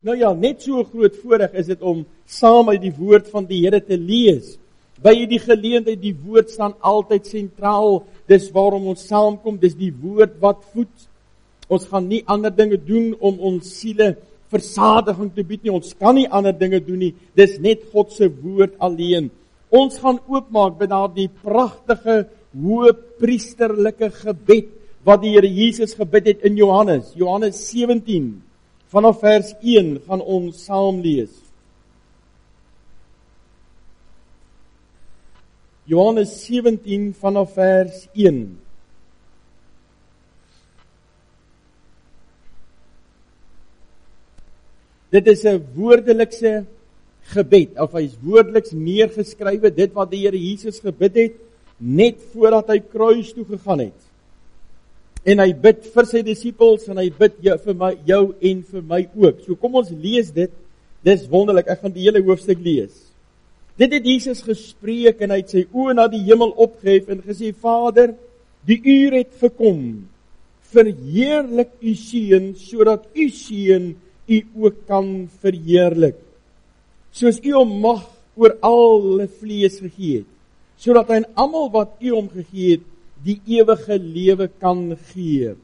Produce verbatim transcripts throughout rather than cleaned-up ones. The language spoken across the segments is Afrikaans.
Nou ja, net so 'n groot voorreg is dit om saam uit die woord van die Here te lees. By die geleentheid, die woord staan altyd sentraal. Dis waarom ons saamkom, dis die woord wat voed. Ons gaan nie ander dinge doen om ons siele versadiging te bied nie. Ons kan nie ander dinge doen nie. Dis net God se woord alleen. Ons gaan oopmaak by daardie pragtige, hoë priesterlike gebed wat die Here Jesus gebid het in Johannes. Johannes sewentien, vanaf vers een gaan ons saam lees. Johannes sewentien vanaf vers een. Dit is 'n woordelikse gebed, of hy is woordeliks neergeskrywe, dit wat die Here Jesus gebid het, net voordat hy kruis toe gegaan het. En hy bid vir sy disippels, en hy bid jou, vir my, jou en vir my ook. So kom ons lees dit, dis wonderlik, ek gaan die hele hoofstuk lees. Dit het Jesus gespreek, en hy het sy oë na die hemel opgehef, en gesê, Vader, die uur het gekom, verheerlik u seun, sodat u seun u ook kan verheerlik. Soos u hom mag oor alle vlees gegee het, sodat hy aan almal wat u hom gegee het, die ewige lewe kan gee.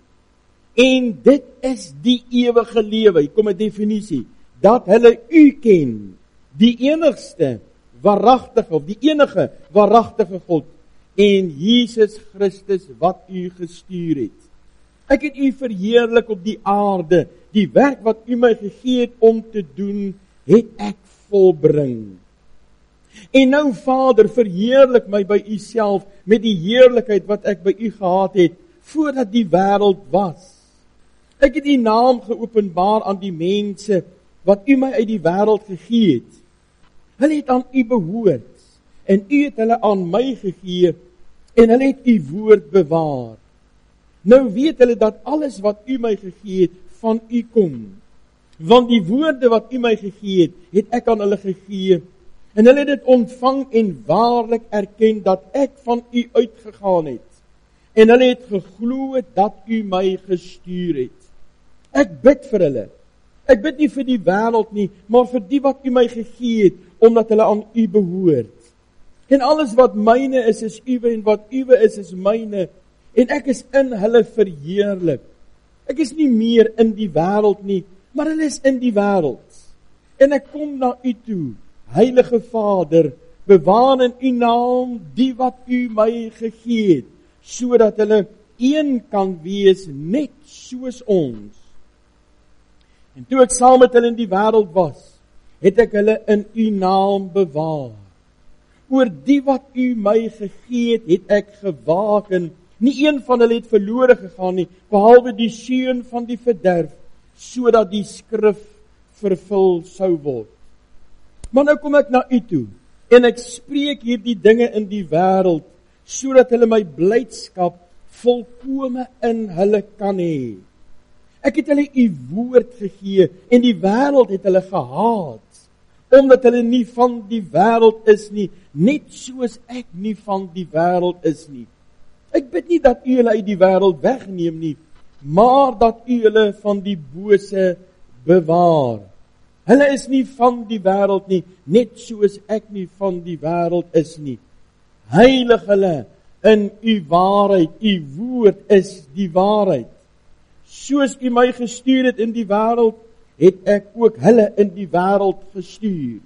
En dit is die ewige lewe, hier kom 'n definisie, dat hulle u ken, die enigste waaragtige, of die enige waaragtige God, en Jesus Christus wat u gestuur het. Ek het u verheerlik op die aarde, die werk wat u my gegee het om te doen, het ek volbring. En nou Vader, verheerlik my by u self, met die heerlikheid wat ek by u gehad het, voordat die wêreld was. Ek het u naam geopenbaar aan die mense, wat u my uit die wêreld gegee het. Hulle het aan u behoort, en u het hulle aan my gegee, en hulle het u woord bewaar. Nou weet hulle dat alles wat u my gegee het, van u kom. Want die woorde wat u my gegee het, het ek aan hulle gegee, en hulle het dit ontvang en waarlik erken dat ek van u uitgegaan het. En hulle het geglo dat u my gestuur het. Ek bid vir hulle. Ek bid nie vir die wêreld nie, maar vir die wat u my gegee het, omdat hulle aan u behoort. En alles wat myne is, is uwe, en wat uwe is, is myne. En ek is in hulle verheerlik. Ek is nie meer in die wêreld nie, maar hulle is in die wêreld. En ek kom na u toe, Heilige Vader, bewaar in u naam die wat u my gegee het, sodat hulle een kan wees, net soos ons. En toe ek saam met hulle in die wêreld was, het ek hulle in u naam bewaar. Oor die wat u my gegee het, het ek gewaken. Nie een van hulle het verlore gegaan nie, behalwe die seun van die verderf, sodat die skrif vervul sou word. Maar nou kom ek na u toe, en ek spreek hierdie dinge in die wêreld, sodat hulle my blydskap volkome in hulle kan hê. Ek het hulle u woord gegee, en die wêreld het hulle gehaat, omdat hulle nie van die wêreld is nie, net soos ek nie van die wêreld is nie. Ek bid nie dat u hulle uit die wêreld wegneem nie, maar dat u hulle van die bose bewaar. Hulle is nie van die wêreld nie, net soos ek nie van die wêreld is nie. Heilig hulle in u waarheid, u woord is die waarheid. Soos u my gestuur het in die wêreld, het ek ook hulle in die wêreld gestuur.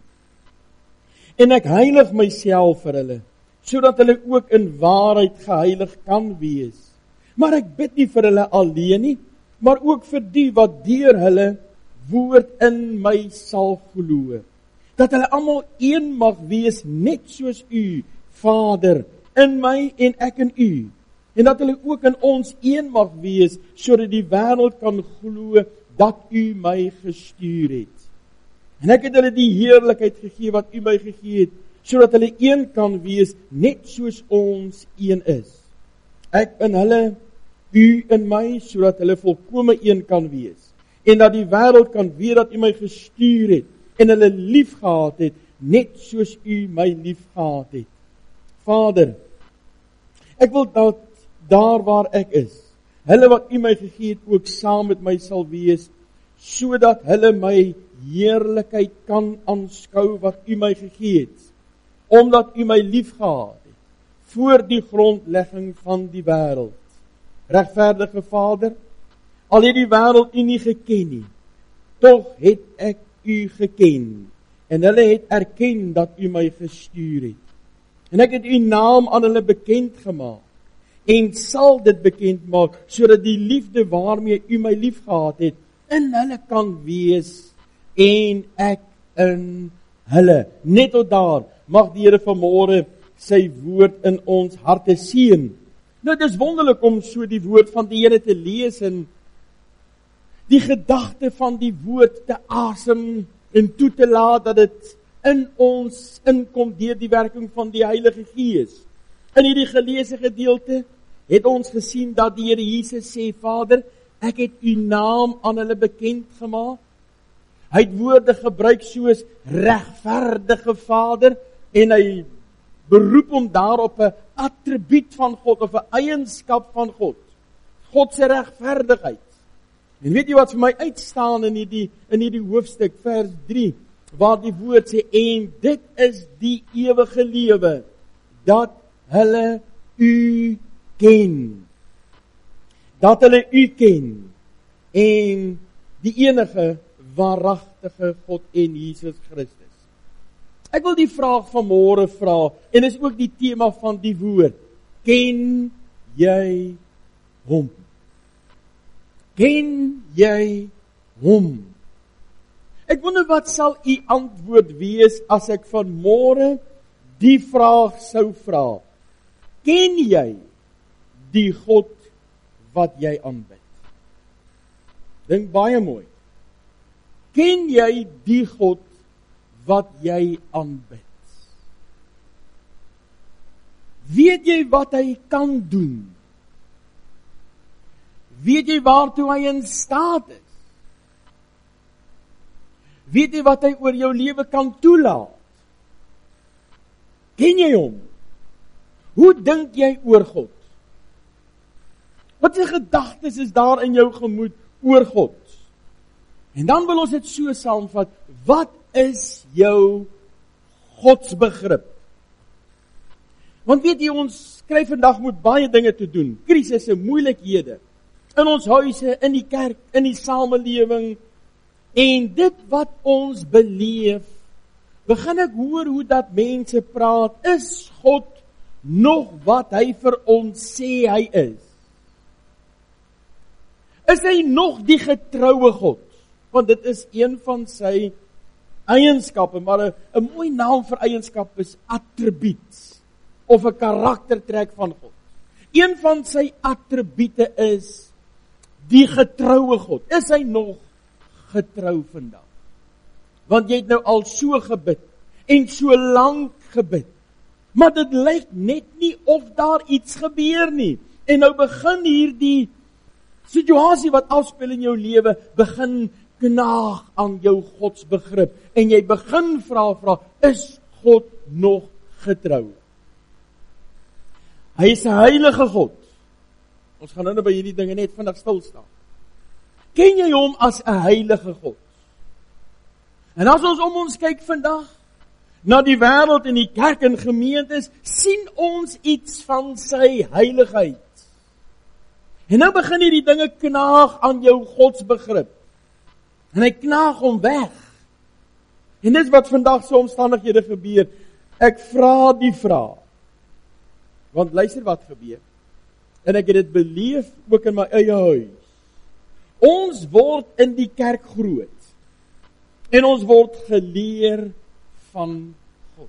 En ek heilig myself vir hulle, sodat hulle ook in waarheid geheilig kan wees. Maar ek bid nie vir hulle alleen nie, maar ook vir die wat deur hulle woord in my sal glo. Dat hulle almal een mag wees, net soos u, Vader, in my en ek in u. En dat hulle ook in ons een mag wees, sodat die wêreld kan glo dat u my gestuur het. En ek het hulle die heerlikheid gegee wat u my gegee het, sodat hulle een kan wees, net soos ons een is. Ek in hulle, u in my, sodat hulle volkome een kan wees. En dat die wêreld kan weet dat u my gestuur het, en hulle lief gehad het, net soos u my lief gehad het. Vader, ek wil dat daar waar ek is, hulle wat u my gegee het, ook saam met my sal wees, sodat hulle my heerlikheid kan aanskou wat U my gegee het, omdat U my liefgehad het, voor die grondlegging van die wêreld. Regverdige Vader, al het die wêreld U nie geken nie, tog het ek U geken, en hulle het erken dat U my gestuur het. En ek het U naam aan hulle bekend gemaak, en sal dit bekend maak, sodat die liefde waarmee U my liefgehad het, in hulle kan wees, en ek in hulle. Net tot daar, mag die Here vanmôre sy woord in ons harte seën. Nou, dit is wonderlik om so die woord van die Here te lees, en die gedagte van die woord te asem, en toe te laat, dat dit in ons inkom deur die werking van die Heilige Gees. In hierdie geleesde gedeelte het ons gesien dat die Here Jesus sê, Vader, ek het U naam aan hulle bekend gemaak. Hy het woorde gebruik soos regverdige Vader, en hy beroep hom daarop 'n attribuut van God, of 'n eienskap van God. God se regverdigheid. En weet jy wat vir my uitstaan in hierdie, in hierdie hoofstuk, vers drie, waar die woord sê, en dit is die ewige lewe, dat hulle U ken. Dat hulle U ken, en die enige waaragtige God en Jesus Christus. Ek wil die vraag vanmôre vra, en is ook die tema van die woord, ken jy hom? Ken jy hom? Ek wonder wat sal U antwoord wees as ek vanmôre die vraag sou vra. Ken jy die God wat jy aanbid? Dink baie mooi. Ken jy die God wat jy aanbid? Weet jy wat hy kan doen? Weet jy waartoe hy in staat is? Weet jy wat hy oor jou lewe kan toelaat? Ken jy hom? Hoe dink jy oor God? Wat se gedagtes is daar in jou gemoed oor God? En dan wil ons dit so saamvat, wat is jou godsbegrip? Want weet jy, ons kry vandag met baie dinge te doen, krisisse, moeilikhede, in ons huise, in die kerk, in die samelewing, en dit wat ons beleef, begin ek hoor hoe dat mense praat, is God nog wat hy vir ons sê hy is? Is hy nog die getroue God? Want dit is een van sy eienskappe, maar 'n 'n mooi naam vir eienskap is attribuut, of 'n karaktertrek van God. Een van sy attribute is die getroue God. Is hy nog getrou vandag? Want jy het nou al so gebid, en so lank gebid, maar dit lyk net nie of daar iets gebeur nie. En nou begin hier die situasie wat afspeel in jou lewe, begin knaag aan jou godsbegrip, en jy begin vra, vra, is God nog getrou? Hy is 'n heilige God. Ons gaan nou by hierdie dinge net vinnig stil staan. Ken jy hom as 'n heilige God? En as ons om ons kyk vandag, na die wêreld en die kerk en gemeentes, sien ons iets van sy heiligheid. En nou begin hierdie dinge knaag aan jou godsbegrip. En hy knaag hom weg. En dit is wat vandag so omstandighede gebeur. Ek vra die vraag. Want luister wat gebeur. En ek het dit beleef ook in my eie huis. Ons word in die kerk groot. En ons word geleer van God.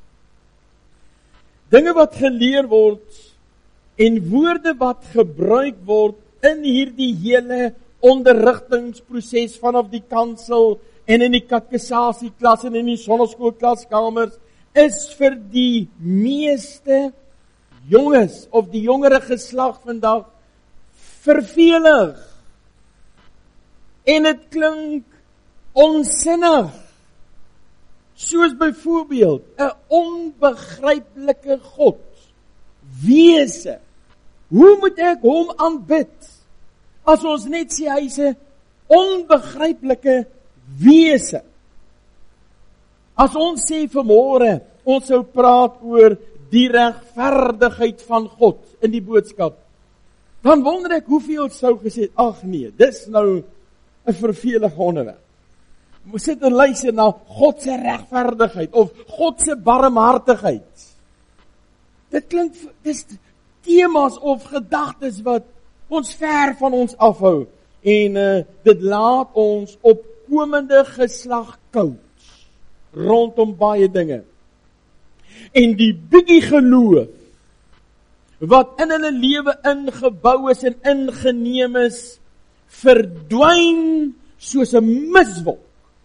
Dinge wat geleer word, en woorde wat gebruik word in hierdie hele onderrigtingsproses vanaf die kansel en in die katekisasieklas en in die sonneskoolklaskamers, is vir die meeste jonges of die jongere geslag vandag vervelig. En dit klink onsinnig. Soos byvoorbeeld 'n onbegryplike God, wese. Hoe moet ek hom aanbid? As ons net sê hy's 'n onbegryplike wese. As ons sê vanmôre, ons sou praat oor die regverdigheid van God in die boodskap, dan wonder ek hoeveel sou gesê, ag nee, dis nou 'n vervelige onderwerp. Ons sit en luister na God se regverdigheid of God se barmhartigheid. Dit klink, dis temas of gedagtes wat ons ver van ons afhou en uh, dit laat ons op komende geslag koud rondom baie dinge. En die bietjie geloof wat in hulle lewe ingebou is en ingeneem is, verdwyn soos 'n miswolk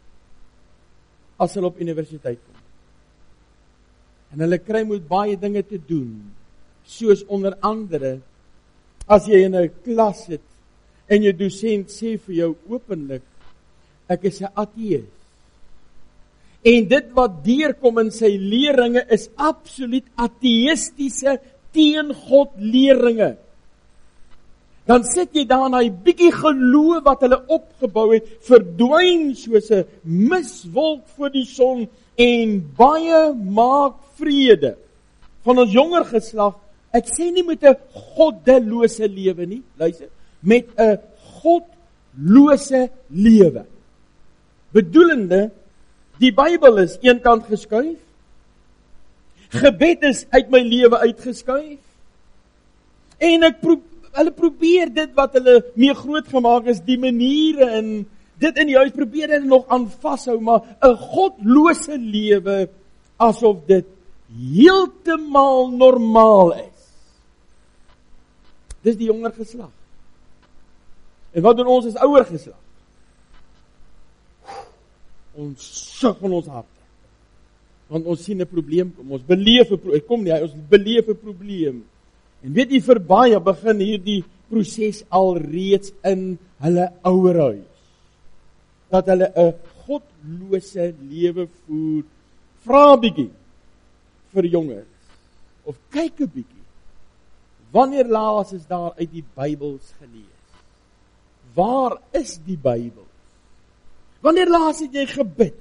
as hulle op universiteit kom. En hulle kry moet baie dinge te doen, soos onder andere, as jy in 'n klas sit en jou dosent sê vir jou openlik, ek is 'n ateïs. En dit wat deurkom in sy leringe is absoluut ateïstiese teen God leringe. Dan sit jy daar en hy bietjie geloof wat hulle opgebou het, verdwyn soos 'n miswolk voor die son en baie maak vrede van ons jonger geslag. Ek sê nie met 'n goddelose lewe nie, luister, met 'n godlose lewe. Bedoelende, die Bybel is eenkant geskuif, gebed is uit my lewe uitgeskuif, en ek pro- hulle probeer dit wat hulle mee groot gemaak is, die maniere en dit in die huis, probeer hulle nog aan vashou, maar 'n godlose lewe, asof dit heeltemal normaal is. Dis die jonger geslag. En wat doen ons as ouer geslag? Ons sug van ons harte. Want ons sien 'n probleem kom, ons beleef 'n probleem, kom nie, ons beleef 'n probleem. En weet jy, vir baie begin hierdie proses al reeds in hulle ouerhuis. Dat hulle 'n godlose lewe voer. Vra 'n bietjie vir jongers, of kyk 'n bietjie, wanneer laas is daar uit die Bybels gelees? Waar is die Bybel? Wanneer laas het jy gebid?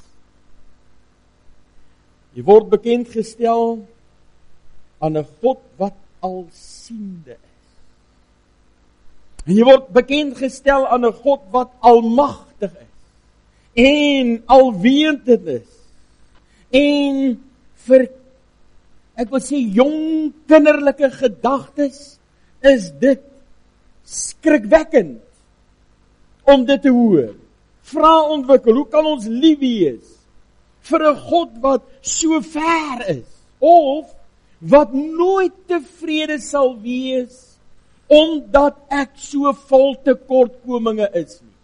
Jy word bekend gestel aan 'n God wat alsiende is. En jy word bekend gestel aan 'n God wat almagtig is en alwetend is. En vir, ek wil sê, jong kinderlike gedagtes is dit skrikwekkend om dit te hoor. Vra ontwikkel, hoe kan ons lief wees vir 'n God wat so ver is, of wat nooit tevrede sal wees, omdat ek so vol tekortkominge is nie.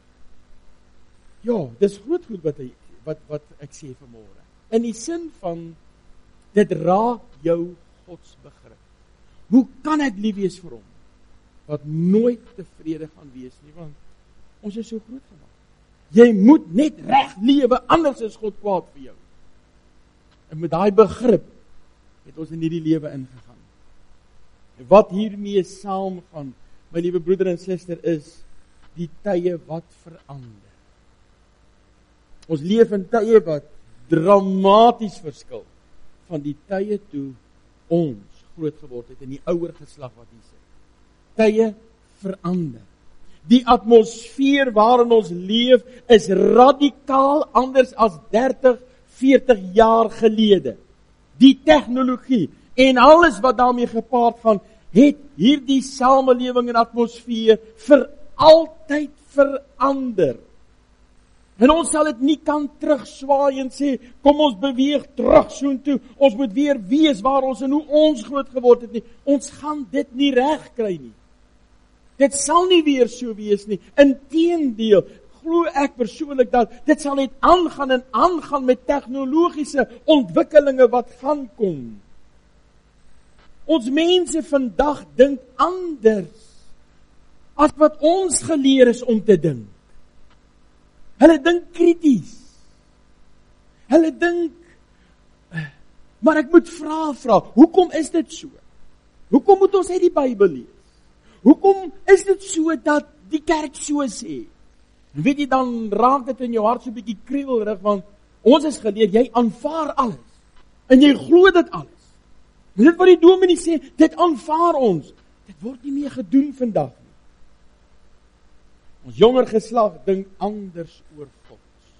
Ja, dis groot goed wat, hy, wat, wat ek sê vanmôre. In die sin van, dit raak jou godsbegrip. Hoe kan ek lief wees vir hom, wat nooit tevrede gaan wees nie, want ons is so groot gemaak. Jy moet net reg lewe, anders is God kwaad vir jou. En met daai begrip het ons in hierdie lewe ingegaan. En wat hiermee saamgaan, my liewe broeder en suster, is die tye wat verander. Ons leef in tye wat dramaties verskil van die tye toe ons groot geword het, en die ouer geslag wat hier sit. Tye verander. Die atmosfeer waarin ons leef is radikaal anders as dertig, veertig jaar gelede. Die tegnologie en alles wat daarmee gepaard gaan, het hierdie samelewing en atmosfeer vir altyd verander. En ons sal dit nie kan terugswaai en sê, kom ons beweeg terug soontoe, ons moet weer wees waar ons en hoe ons groot geword het nie. Ons gaan dit nie reg kry nie. Dit sal nie weer so wees nie. Inteendeel, glo ek persoonlik dat dit sal net aangaan en aangaan met tegnologiese ontwikkelinge wat gaan kom. Ons mense vandag dink anders as wat ons geleer is om te dink. Hulle dink krities. Hulle dink, maar ek moet vra, vra, hoekom is dit so? Hoekom moet ons uit die Bybel lees? Hoekom is dit so dat die kerk so sê? En weet jy, dan raak dit in jou hart so 'n bietjie kriebelrig, want ons is geleer, jy aanvaar alles. En jy glo dit alles. En dit wat die dominee sê, dit aanvaar ons. Dit word nie meer gedoen vandag nie. Ons jonger geslag dink anders oor God.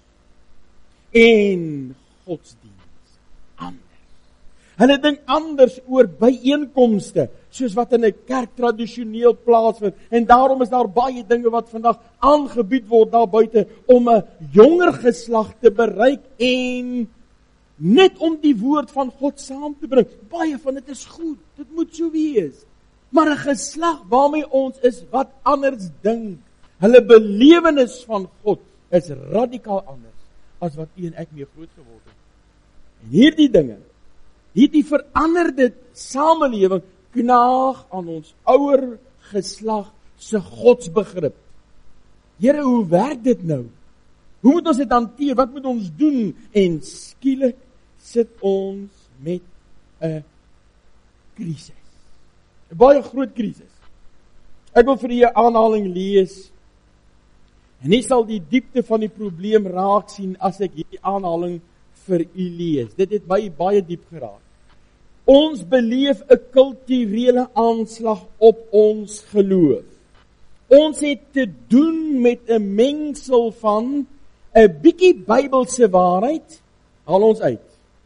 En godsdienst anders. Hulle dink anders oor byeenkomste, soos wat in 'n kerk tradisioneel plaasvind. En daarom is daar baie dinge wat vandag aangebied word daar buite om 'n jonger geslag te bereik en net om die woord van God saam te bring. Baie van dit is goed, dit moet so wees. Maar 'n geslag waarmee ons is wat anders dink. Hulle belewenis van God is radikaal anders as wat u en ek mee groot geword het. En hierdie dinge, hierdie veranderde samelewing knaag aan ons ouer geslag se godsbegrip. Here, hoe werk dit nou? Hoe moet ons dit hanteer? Wat moet ons doen? En skielik sit ons met 'n krisis. 'n Baie groot krisis. Ek wil vir julle 'n aanhaling lees. En jy sal die diepte van die probleem raak sien as ek hierdie aanhaling vir u lees. Dit het my baie diep geraak. Ons beleef 'n kulturele aanslag op ons geloof. Ons het te doen met 'n mengsel van 'n bietjie Bybelse waarheid, haal ons uit.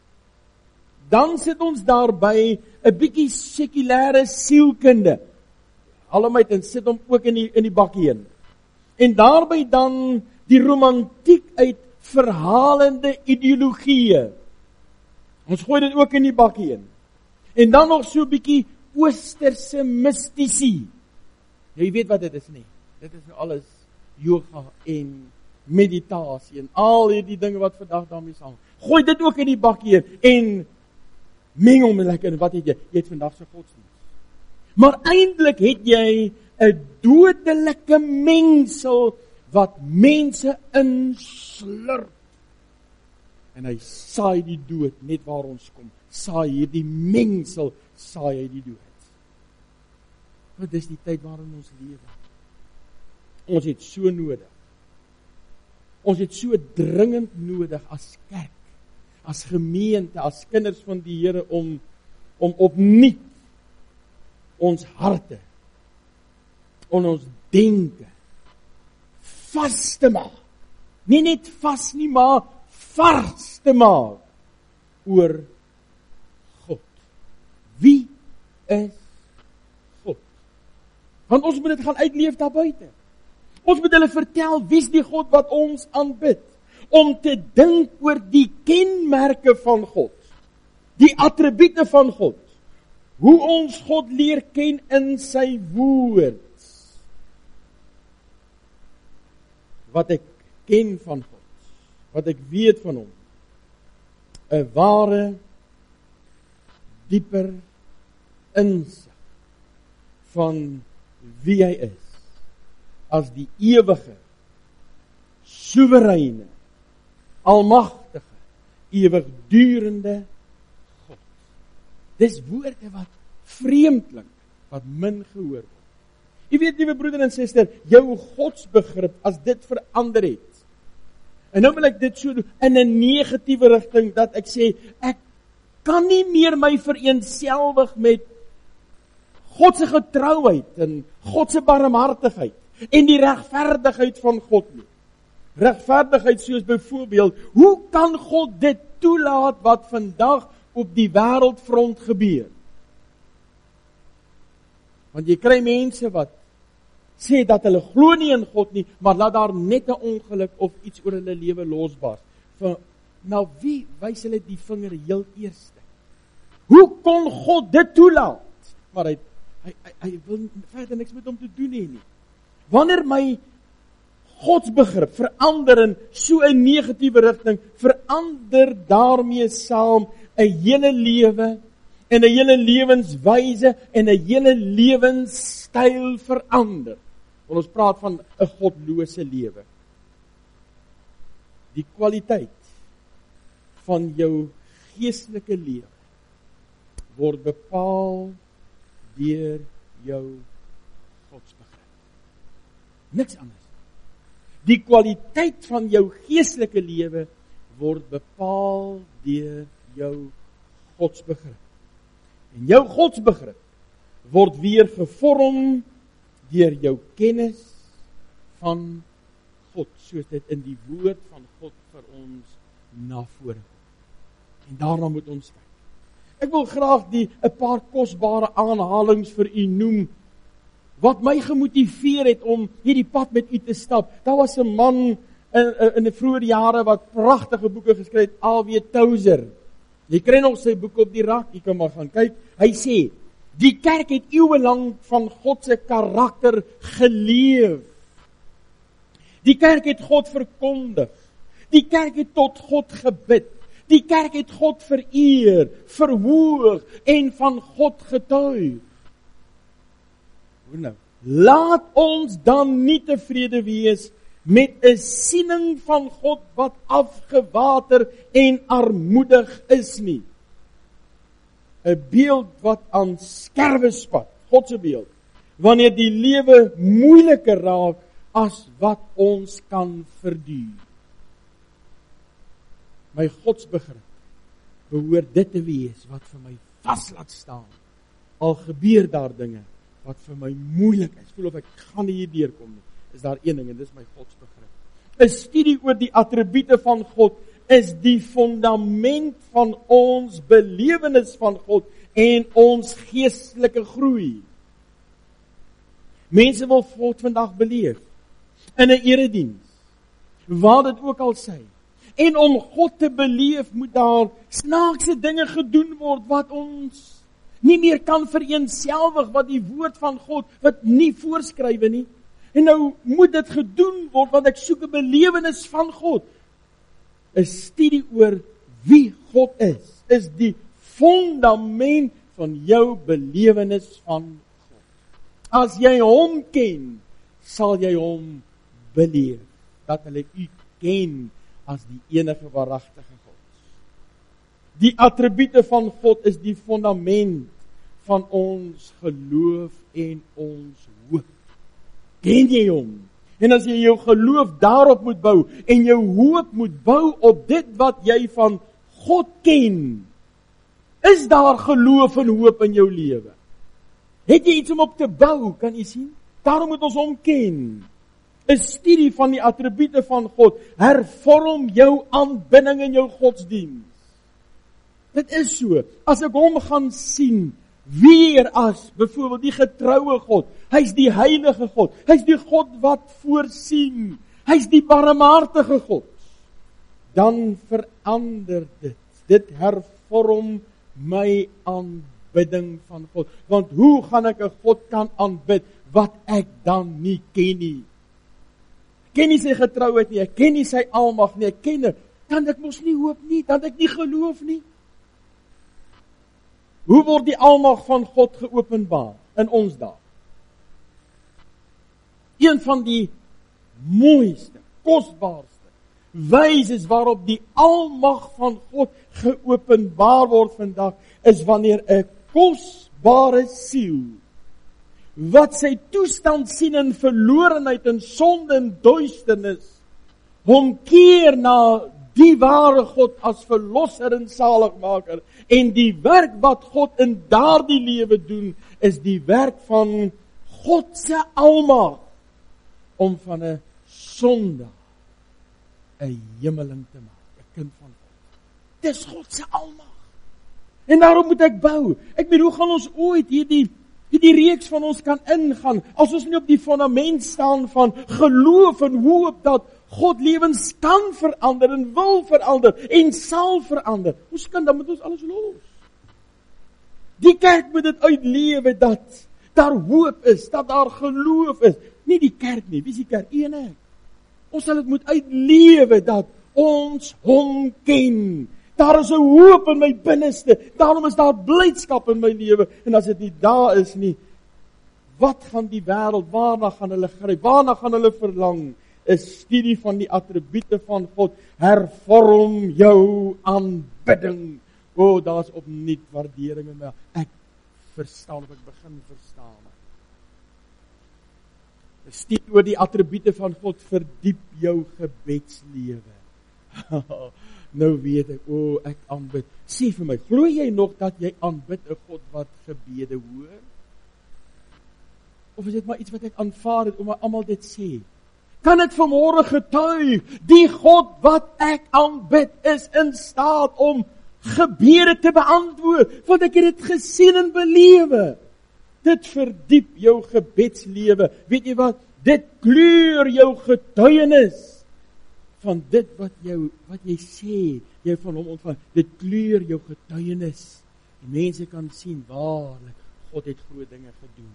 Dan sit ons daarby 'n bietjie sekulêre sielkunde. Haal hom uit en sit hom ook in die in die bakkie in. En daarby dan die romantiek uit verhalende ideologieë. Ons gooi dit ook in die bakkie in. En dan nog so 'n bietjie oosterse mistisie. Jy weet wat dit is nie. Dit is nou alles yoga en meditasie en al hierdie dinge wat vandag daarmee saam. Gooi dit ook in die bakkie in en meng hom lekker in wat het jy? Jy het vandag se godsdienst. Maar eintlik het jy 'n dodelike mengsel wat mense inslurp. En hy saai die dood net waar ons kom. Saai hierdie mengsel, saai hy die dood. Wat is die tyd waarin ons lewe? Ons het so nodig. Ons het so dringend nodig as kerk, as gemeente, as kinders van die Here om om opnuut ons harte, en ons denke vas te maak. Nie net vas nie, maar vars te maak oor God. Wie is God? Want ons moet dit gaan uitleef daar buite. Ons moet hulle vertel wie's die God wat ons aanbid. Om te dink oor die kenmerke van God. Die attribute van God. Hoe ons God leer ken in sy woord. Wat ek ken van God. Wat ek weet van hom. 'n ware, dieper insig van wie hy is. As die ewige, soewereine, almagtige, ewigdurende God. Dis woorde wat vreemdeling, wat min gehoor word. Jy weet, liewe broeder en suster, jou godsbegrip, as dit verander het, en nou wil ek dit so doen, in 'n negatiewe rigting, dat ek sê, ek kan nie meer my vereenselwig met God se getrouheid, en God se barmhartigheid, en die regverdigheid van God nie. Regverdigheid soos byvoorbeeld, hoe kan God dit toelaat wat vandag op die wêreldfront gebeur? Want jy kry mense wat sê dat hulle glo nie in God nie, maar laat daar net 'n ongeluk of iets oor hulle lewe losbars. Van, nou wie wys hulle die vinger heel eerste? Hoe kon God dit toelaat? Maar hy, hy, hy, hy wil verder niks met hom te doen hê nie. Wanneer my godsbegrip verander in so 'n negatiewe rigting, verander daarmee saam 'n hele lewe en 'n hele lewenswyse en 'n hele lewenstyl verander. Want ons praat van 'n godlose lewe. Die kwaliteit van jou geestelike lewe word bepaal deur jou godsbegrip. Niks anders. Die kwaliteit van jou geestelike lewe word bepaal deur jou godsbegrip. En jou godsbegrip word weer gevorm deur jou kennis van God, soos dit in die woord van God vir ons na vore kom. En daarna moet ons kyk. Ek wil graag die 'n paar kosbare aanhalings vir u noem, wat my gemotiveer het om hierdie pad met u te stap. Daar was 'n man in, in die vroeë jare wat pragtige boeke geskryf het, A W Tozer. Jy kry nog sy boek op die rak, jy kan maar gaan kyk. Hy sê, die kerk het eeuwenlang van God se karakter geleef. Die kerk het God verkondig. Die kerk het tot God gebid. Die kerk het God vereer, verhoog en van God getuig. Hoe nou? Laat ons dan nie tevrede wees met 'n siening van God wat afgewater en armoedig is nie. 'n Beeld wat aan skerwe spat, God se beeld, wanneer die lewe moeiliker raak as wat ons kan verduur. My godsbegrip behoort dit te wees wat vir my vas laat staan. Al gebeur daar dinge wat vir my moeilik is. Voel of ek gaan nie hier deurkom nie. Is daar een ding en dis my godsbegrip. 'n Studie oor die attribute van God is die fundament van ons belewenis van God en ons geestelike groei. Mense wil God vandag beleef in 'n erediens, waar dit ook al sê. En om God te beleef moet daar snaakse dinge gedoen word wat ons nie meer kan vereenselwig, wat die woord van God wat nie voorskrywe nie. En nou moet dit gedoen word want ek soek 'n belewenis van God. 'n Studie oor wie God is, is die fundament van jou belewenis van God. As jy hom ken, sal jy hom beleef. Dat hulle u ken as die enige waaragtige God. Die attribute van God is die fundament van ons geloof en ons hoop. Ken jy hom? En as jy jou geloof daarop moet bou en jou hoop moet bou op dit wat jy van God ken, is daar geloof en hoop in jou lewe? Het jy iets om op te bou, kan jy sien? Daarom moet ons hom ken. 'n Studie van die attribute van God hervorm jou aanbidding en jou godsdiens. Dit is so, as ek hom gaan sien, weer as, byvoorbeeld die getroue God, hy's die heilige God, hy's die God wat voorsien, hy's die barmhartige God, dan verander dit, dit hervorm my aanbidding van God, want hoe gaan ek 'n God kan aanbid, wat ek dan nie ken nie? Ken nie sy getrouheid nie, ek ken nie sy almag nie, ek ken dit, dan ek mos nie hoop nie, dan ek nie geloof nie. Hoe word die almag van God geopenbaar in ons dae? Een van die mooiste, kosbaarste wyses waarop die almag van God geopenbaar word vandag, is wanneer 'n kosbare siel wat sy toestand sien in verlorenheid en sonde en duisternis, hom keer na die ware God as verlosser en saligmaker, en die werk wat God in daardie lewe doen, is die werk van God se almag, om van 'n sondaar 'n hemeling te maak, 'n kind van God. Dis God se almag. En daarom moet ek bou. Ek bedoel, hoe gaan ons ooit hierdie hierdie reeks van ons kan ingaan, as ons nie op die fundament staan van geloof en hoop dat God lewens kan verander en wil verander en sal verander. Ons kan dan met ons alles los. Die kerk moet dit uitlewe dat daar hoop is, dat daar geloof is. Nie die kerk nie, wie is die kerk? U en ek. Ons sal dit moet uitlewe dat ons hom ken. Daar is 'n hoop in my binneste, daarom is daar blydskap in my lewe, en as dit nie daar is nie, wat gaan die wêreld, waarna gaan hulle gryp, waarna gaan hulle verlang? 'n Studie van die attribute van God hervorm jou aanbidding. O, oh, daar's opnuut waardering in my. Ek verstaan of ek begin verstaan. Studie oor die attribute van God, verdiep jou gebedslewe. Nou weet ek, o, oh, ek aanbid. Sê vir my, glo jy nog dat jy aanbid 'n God wat gebede hoor? Of is dit maar iets wat ek aanvaar het, omdat almal dit sê? Kan ek vanmôre getuig, die God wat ek aanbid, is in staat om gebede te beantwoord, want ek het dit gesien en belewe. Dit verdiep jou gebedslewe. Weet jy wat? Dit kleur jou getuienis van dit wat jou wat jy sê, jy van hom ontvang. Dit kleur jou getuienis. Die mense kan sien waarlik God het groot dinge gedoen.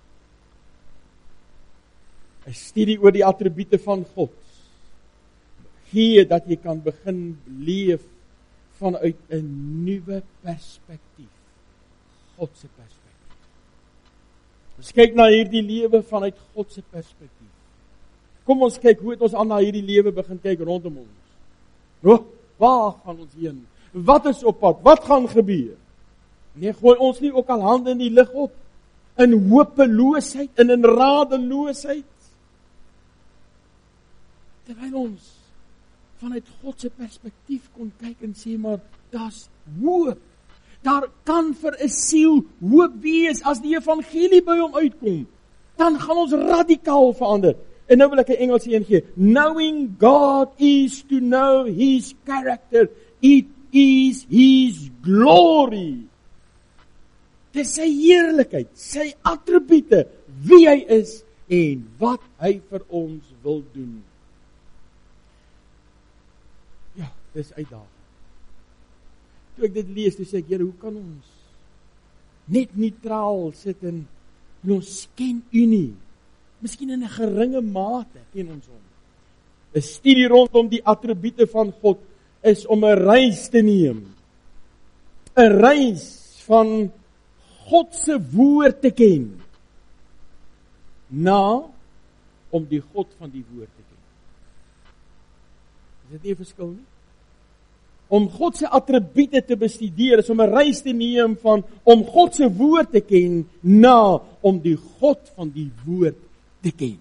'n Studie oor die attribute van God gee dat jy kan begin leef vanuit 'n nuwe perspektief. God se perspektief. Ons kyk na hierdie lewe vanuit God se perspektief. Kom ons kyk hoe het ons aan na hierdie lewe begin kyk rondom ons. O, waar gaan ons heen? Wat is op pad? Wat gaan gebeur? Nee, gooi ons nie ook al hande in die lug op in hopeloosheid en in radeloosheid. Terwyl ons vanuit God se perspektief kon kyk en sê, maar daar's hoop. Daar kan vir 'n siel hoop wees as die evangelie by hom uitkom. Dan gaan ons radikaal verander. En nou wil ek 'n Engelse een gee. Knowing God is to know His character. It is His glory. Dis sy heerlikheid, sy attribute, wie hy is en wat hy vir ons wil doen. Ja, dis uitdaging. Toe ek dit lees, toe sê ek, Here, hoe kan ons net neutraal sit en, en ons ken U nie? Miskien in 'n geringe mate ken ons hom. 'n Studie rondom die attribute van God is om 'n reis te neem. 'n Reis van God se woord te ken, na om die God van die woord te ken. Is dit nie 'n verskil nie? Om God se attribute te bestudeer is om 'n reis te neem van om God se woord te ken, na om die God van die woord te ken.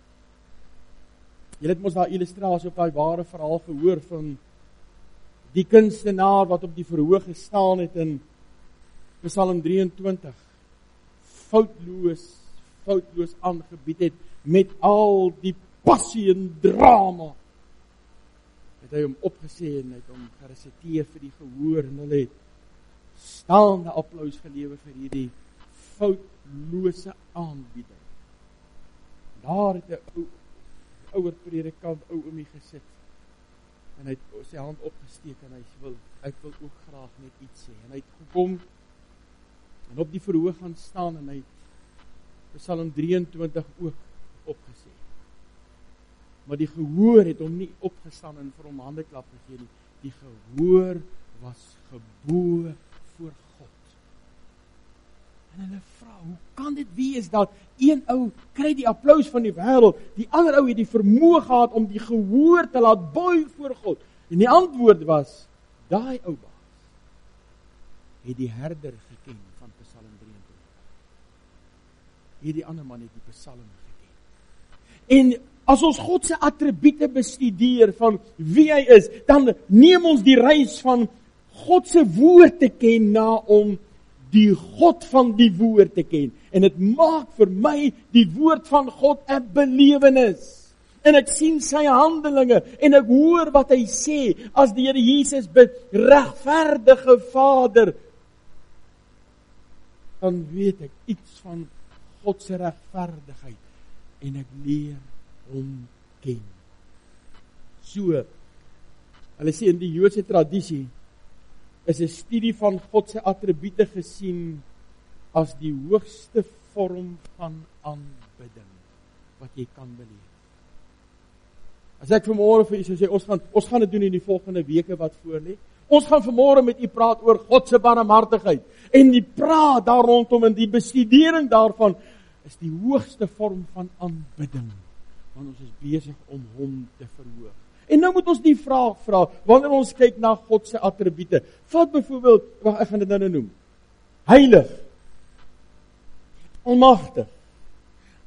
Julle het mos daai illustrasie op daai ware verhaal gehoor van die kunstenaar wat op die verhoog gestaan het in Psalm drieëntwintig, foutloos, foutloos aangebied het, met al die passie en drama. Het hy hom opgesê en het hom geresiteer vir die gehoor, en hulle het staande applaus gelewer vir hierdie foutlose aanbieding. Daar het 'n ou, ouer predikant, ou oomie gesit, en hy het sy hand opgesteek, en hy wil, ek wil ook graag net iets sê, en hy het gekom, en op die verhoog gaan staan, en hy het Psalm drieëntwintig ook opgesê. Maar die gehoor het hom nie opgestaan en vir hom handeklap gegee nie. Die gehoor was gebo voor God. En hulle vra, hoe kan dit wees dat een ou kry die applous van die wêreld, die ander ou het die vermoë gehad om die gehoor te laat buig voor God? En die antwoord was, daai ou baas het die herder geken van Psalm drieëntwintig. Hierdie ander man het die Psalm geken. En as ons God se attribute bestudeer van wie hy is, dan neem ons die reis van God se woord te ken na om die God van die woord te ken. En dit maak vir my die woord van God 'n belewenis. En ek sien sy handelinge en ek hoor wat hy sê as die Here Jesus bid, regverdige Vader. Dan weet ek iets van God se regverdigheid en ek leer hom ken. So, hulle sê in die Joodse tradisie is 'n studie van God se attribute gesien as die hoogste vorm van aanbidding wat jy kan beleef. As ek vanmôre vir u sou sê, ons gaan ons gaan dit doen in die volgende weke wat voorlê. Ons gaan vanmôre met u praat oor God se barmhartigheid en die praat daar rondom en die bestudering daarvan is die hoogste vorm van aanbidding. Want ons is besig om hom te verhoog. En nou moet ons die vraag vra, wanneer ons kyk na God se attribute. Vat byvoorbeeld, wag, ek gaan dit nou noem. Heilig. Almagtig.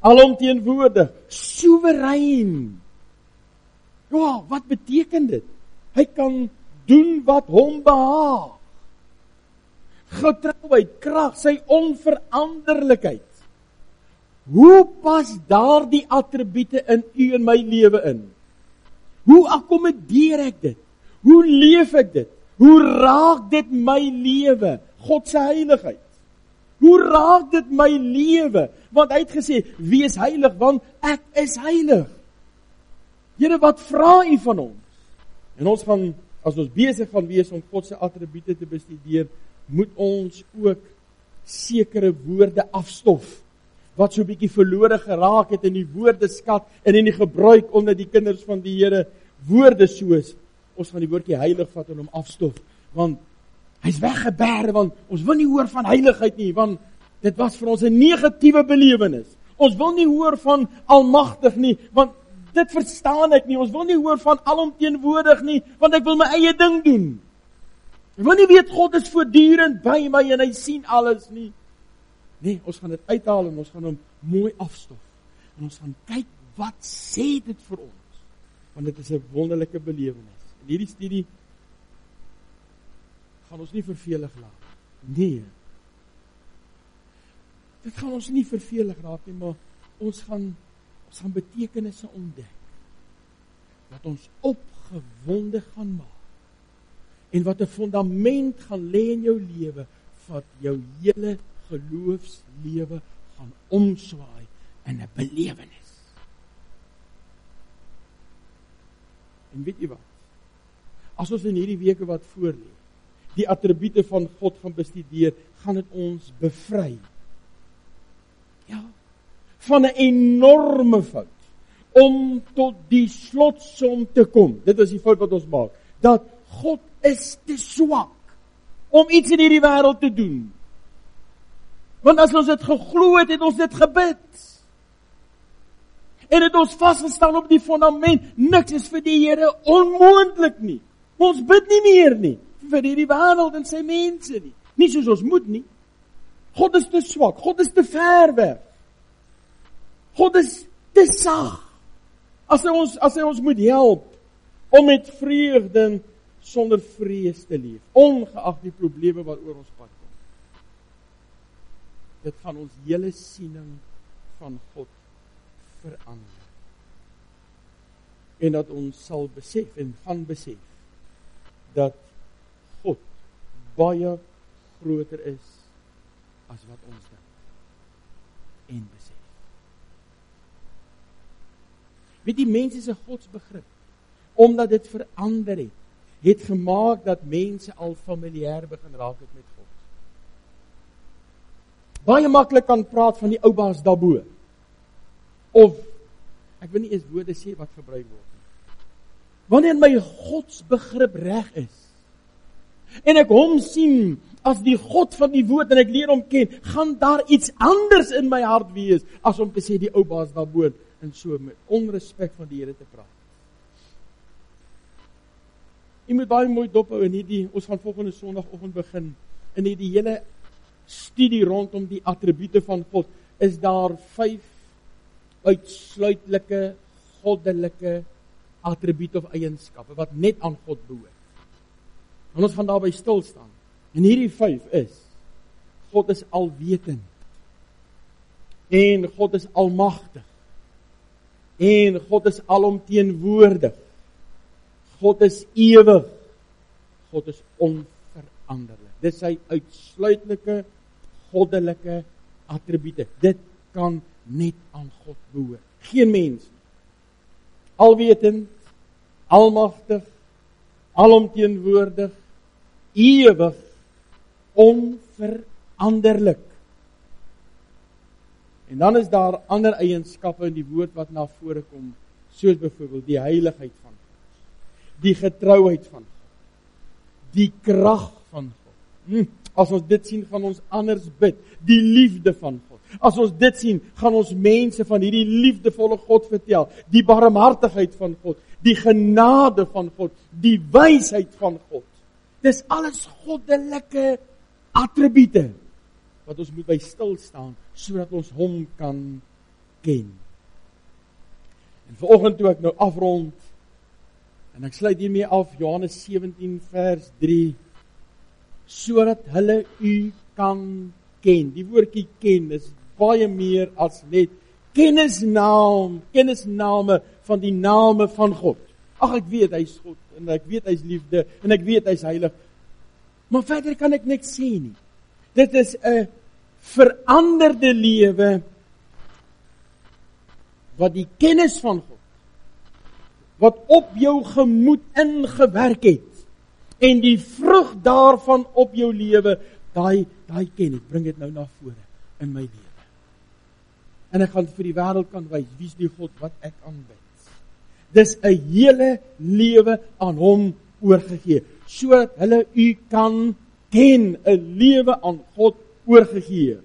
alomteenwoordig, soewerein. Ja, wat beteken dit? Hy kan doen wat hom behaag. Getrouheid, krag, sy onveranderlikheid. Hoe pas daardie attribute in u en my lewe in? Hoe akkommodeer ek dit? Hoe leef ek dit? Hoe raak dit my lewe? God se heiligheid. Hoe raak dit my lewe? Want hy het gesê, wees heilig, want ek is heilig. Here, wat vra u van ons? En ons gaan, as ons besig gaan wees om God se attribute te bestudeer, moet ons ook sekere woorde afstof, wat so 'n bietjie verlore geraak het in die woordeskat en in die gebruik onder die kinders van die Here, woorde soos, ons gaan die woordjie heilig vat en hom afstof, want hy's weggeberg, want ons wil nie hoor van heiligheid nie, want dit was vir ons 'n negatiewe belewenis. Ons wil nie hoor van almagtig nie, want dit verstaan ek nie. Ons wil nie hoor van alomteenwoordig nie, want ek wil my eie ding doen. Ek wil nie weet God is voortdurend by my en hy sien alles nie. Nee, ons gaan dit uithaal en ons gaan hom mooi afstof. En ons gaan kyk wat sê dit vir ons. Want dit is 'n wonderlike belewenis. En hierdie studie gaan ons nie vervelig laat. Nee. Dit gaan ons nie vervelig raak nie, maar ons gaan ons gaan betekenisse ontdek wat ons opgewonde gaan maak. En wat 'n fundament gaan lê in jou lewe, wat jou hele geloofslewe gaan omswaai in 'n belewenis. En weet jy wat? As ons in hierdie weke wat voorlê, die attribute van God gaan bestudeer, gaan dit ons bevry. Ja, van 'n enorme fout om tot die slotsom te kom. Dit is die fout wat ons maak, dat God is te swak om iets in hierdie wêreld te doen. Want as ons dit geglo het, het ons dit gebid. En het ons vasgestaan op die fundament, niks is vir die Here onmoontlik nie. Ons bid nie meer nie, vir hierdie wêreld en sy mense nie. Nie soos ons moet nie. God is te swak, God is te ver weg. God is te sag. As hy ons, as hy ons moet help, om met vreugde sonder vrees te leef, ongeag die probleme wat oor ons pad kom. Dit gaan ons hele siening van God verander. En dat ons sal besef en gaan besef dat God baie groter is as wat ons dink en besef. Weet die mense se godsbegrip, omdat dit verander het, het gemaak dat mense al familier begin raak het met God. Baie maklik kan praat van die ou baas daarbo. Of, ek wil nie eens woorde sê wat gebruik word nie. Wanneer my godsbegrip reg is, en ek hom sien as die God van die woord, en ek leer hom ken, gaan daar iets anders in my hart wees, as om te sê die ou baas daarbo, en so met onrespek van die Here te praat. Jy moet baie mooi dophou in hierdie, ons gaan volgende Sondagoggend begin, in hierdie hele studie rondom die attribute van God, is daar vyf uitsluitlike, goddelike attribute of eienskappe, wat net aan God behoort. En ons gaan daarby stil staan. En hierdie vyf is, God is alwetend, en God is almagtig, en God is alomteenwoordig, God is ewig, God is onveranderlik. Dit is sy uitsluitlike, goddelike attribute. Dit kan net aan God behoort. Geen mens. Alwetend, almagtig, alomteenwoordig, ewig, onveranderlik. En dan is daar ander eienskappe in die woord wat na vore kom, soos byvoorbeeld die heiligheid van God, die getrouheid van God, die krag van God. Hm, as ons dit sien, gaan ons anders bid, die liefde van God. As ons dit sien, gaan ons mense van hierdie liefdevolle God vertel, die barmhartigheid van God, die genade van God, die wysheid van God. Dis alles goddelike attribute, wat ons moet by stil staan, sodat ons hom kan ken. En vanoggend toe ek nou afrond, en ek sluit hiermee af, Johannes sewentien vers drie, sodat hulle u kan ken. Die woordjie ken is baie meer as net kennisnaam, kennisname van die name van God. Ag, ek weet hy is God, en ek weet hy is liefde, en ek weet hy is heilig. Maar verder kan ek niks sê nie. Dit is 'n veranderde lewe, wat die kennis van God, wat op jou gemoed ingewerk het, en die vrug daarvan op jou lewe, daai daai ken ek, bring dit nou na vore in my lewe. En ek gaan vir die wêreld kan wys, wie is die God wat ek aanbid. Dis 'n hele lewe aan hom oorgegee, sodat hulle u kan ken, 'n lewe aan God oorgegee.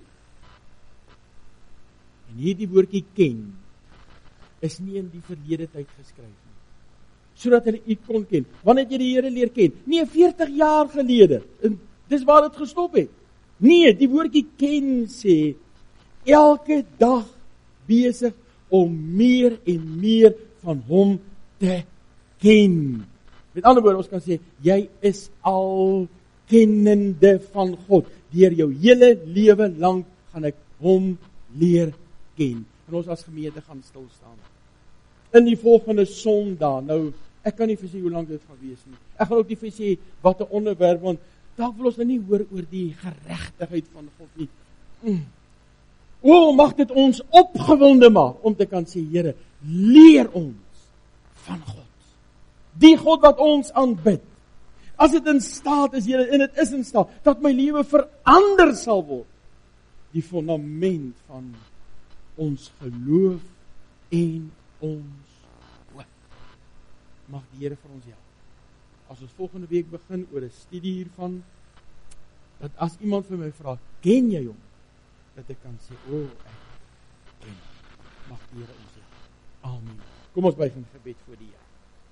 En hierdie woordjie ken, is nie in die verlede tyd geskryf nie, sodat hulle u kon ken. Wanneer het jy die Here leer ken? Nee, veertig jaar gelede, en dis waar dit gestop het. Nee, die woordjie ken sê, elke dag besig om meer en meer van hom te ken. Met ander woorde, ons kan sê, jy is al kennende van God. Deur jou hele lewe lank gaan ek hom leer ken. En ons as gemeente gaan stil staan. In die volgende Sondag, nou, ek kan nie vir sê hoe lank dit gaan wees nie. Ek gaan ook nie vir sê wat 'n onderwerp, want dalk wil ons nou nie hoor oor die geregtigheid van God nie. Mm. O, mag dit ons opgewonde maak om te kan sê, Here, leer ons van God. Die God wat ons aanbid. As dit in staat is, Here, en dit is in staat, dat my lewe verander sal word. Die fundament van ons geloof en ons hoop. Mag die Here vir ons help. As ons volgende week begin oor 'n studie hiervan, dat as iemand vir my vra, ken jy hom? Dat ek kan sê, o, ek ken hom. Mag die Here ons help. Amen. Kom ons buig in gebed voor die Here.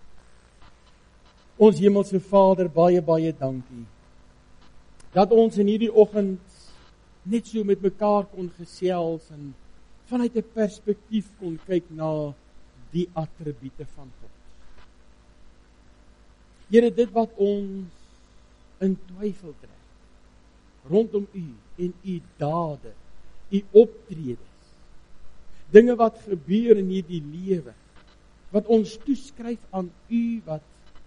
Ons hemelse Vader, baie, baie dankie, dat ons in hierdie oggend net so met mekaar kon gesels, en vanuit 'n perspektief kon kyk na die attribute van God. Here, dit wat ons in twyfel trek, rondom U en U dade, U optredes, dinge wat gebeur in hierdie lewe, wat ons toeskryf aan U, wat,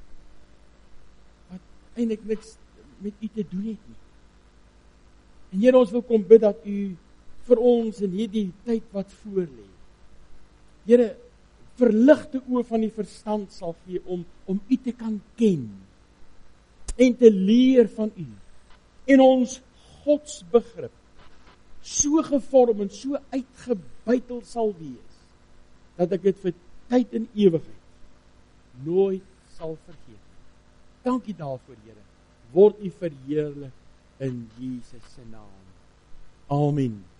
wat eintlik niks met U te doen het nie. En Here, ons wil kom bid dat U vir ons in hierdie tyd wat voor lê, Here, verligte oë van die verstand sal gee om, om U te kan ken, en te leer van U, en ons godsbegrip so gevorm en so uitgebuitel sal wees, dat ek dit vir tyd en ewigheid nooit sal vergeet. Dankie daarvoor, Here. Word U verheerlik in Jesus se naam. Amen.